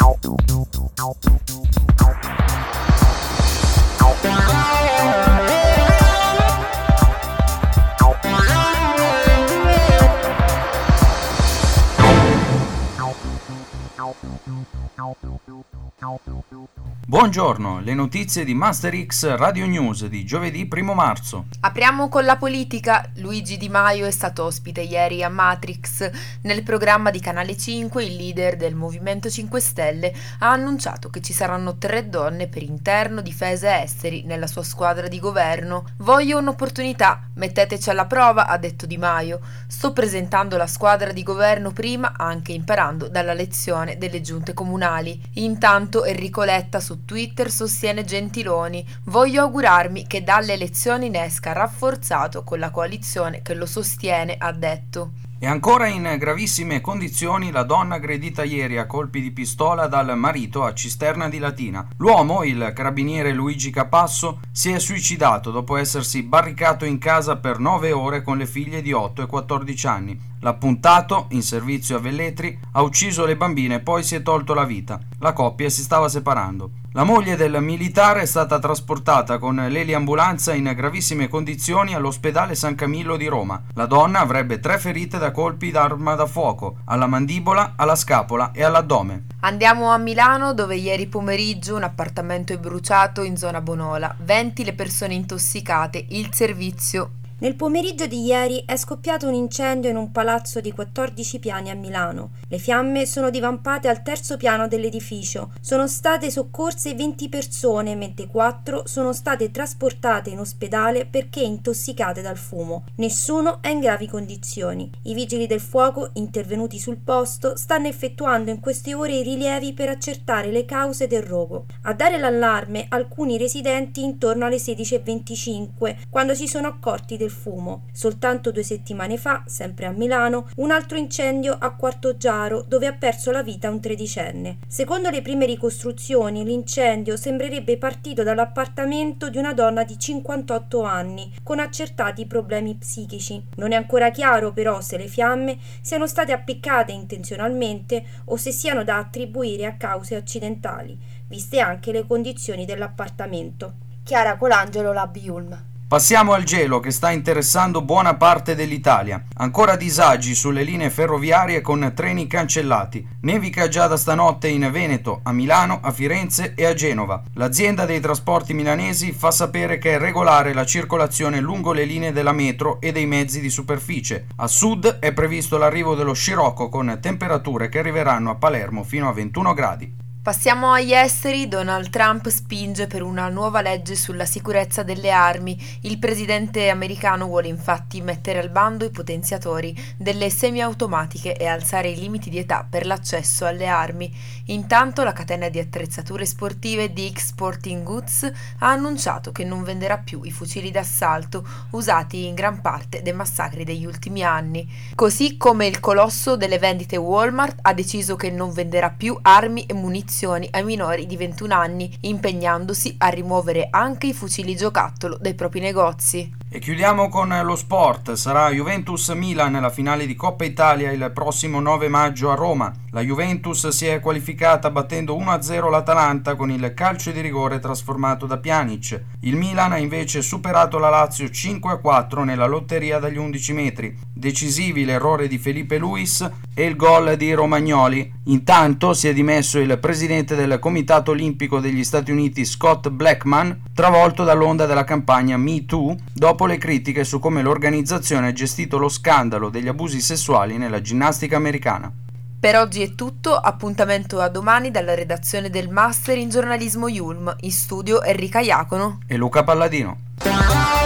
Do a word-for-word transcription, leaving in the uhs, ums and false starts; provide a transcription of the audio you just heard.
Buongiorno, le notizie di Master X Radio News di giovedì primo marzo. Apriamo con la politica. Luigi Di Maio è stato ospite ieri a Matrix. Nel programma di Canale cinque il leader del Movimento cinque Stelle ha annunciato che ci saranno tre donne per interno, difesa e esteri nella sua squadra di governo. Voglio un'opportunità, metteteci alla prova, ha detto Di Maio. Sto presentando la squadra di governo prima, anche imparando dalla lezione delle giunte comunali. Intanto Enrico Letta su Twitter sostiene Gentiloni: voglio augurarmi che dalle elezioni ne esca rafforzato con la coalizione che lo sostiene, ha detto. E ancora in gravissime condizioni la donna aggredita ieri a colpi di pistola dal marito a Cisterna di Latina. L'uomo, il carabiniere Luigi Capasso, si è suicidato dopo essersi barricato in casa per nove ore con le figlie di otto e quattordici anni. L'appuntato, in servizio a Velletri, ha ucciso le bambine e poi si è tolto la vita. La coppia si stava separando. La moglie del militare è stata trasportata con l'eliambulanza in gravissime condizioni all'ospedale San Camillo di Roma. La donna avrebbe tre ferite da colpi d'arma da fuoco, alla mandibola, alla scapola e all'addome. Andiamo a Milano, dove ieri pomeriggio un appartamento è bruciato in zona Bonola. venti le persone intossicate, il servizio. Nel pomeriggio di ieri è scoppiato un incendio in un palazzo di quattordici piani a Milano. Le fiamme sono divampate al terzo piano dell'edificio. Sono state soccorse venti persone, mentre quattro sono state trasportate in ospedale perché intossicate dal fumo. Nessuno è in gravi condizioni. I vigili del fuoco, intervenuti sul posto, stanno effettuando in queste ore i rilievi per accertare le cause del rogo. A dare l'allarme alcuni residenti intorno alle sedici e venticinque, quando si sono accorti del fumo. Soltanto due settimane fa, sempre a Milano, un altro incendio a Quartoggiaro, dove ha perso la vita un tredicenne. Secondo le prime ricostruzioni, l'incendio sembrerebbe partito dall'appartamento di una donna di cinquantotto anni, con accertati problemi psichici. Non è ancora chiaro però se le fiamme siano state appiccate intenzionalmente o se siano da attribuire a cause accidentali, viste anche le condizioni dell'appartamento. Chiara Colangelo, Lab Yulm. Passiamo al gelo che sta interessando buona parte dell'Italia. Ancora disagi sulle linee ferroviarie con treni cancellati. Nevica già da stanotte in Veneto, a Milano, a Firenze e a Genova. L'azienda dei trasporti milanesi fa sapere che è regolare la circolazione lungo le linee della metro e dei mezzi di superficie. A sud è previsto l'arrivo dello scirocco con temperature che arriveranno a Palermo fino a ventuno gradi. Passiamo agli esteri. Donald Trump spinge per una nuova legge sulla sicurezza delle armi. Il presidente americano vuole infatti mettere al bando i potenziatori delle semiautomatiche e alzare i limiti di età per l'accesso alle armi. Intanto la catena di attrezzature sportive Dick's Sporting Goods ha annunciato che non venderà più i fucili d'assalto usati in gran parte dei massacri degli ultimi anni. Così come il colosso delle vendite Walmart ha deciso che non venderà più armi e munizioni ai minori di ventuno anni, impegnandosi a rimuovere anche i fucili giocattolo dai propri negozi. E chiudiamo con lo sport. Sarà Juventus-Milan la finale di Coppa Italia il prossimo nove maggio a Roma. La Juventus si è qualificata battendo uno a zero l'Atalanta con il calcio di rigore trasformato da Pjanic. Il Milan ha invece superato la Lazio cinque a quattro nella lotteria dagli undici metri. Decisivi l'errore di Felipe Luis e il gol di Romagnoli. Intanto si è dimesso il presidente del Comitato Olimpico degli Stati Uniti Scott Blackman, travolto dall'onda della campagna Me Too, dopo le critiche su come l'organizzazione ha gestito lo scandalo degli abusi sessuali nella ginnastica americana. Per oggi è tutto, appuntamento a domani dalla redazione del Master in giornalismo Yulm, in studio Enrica Iacono e Luca Palladino.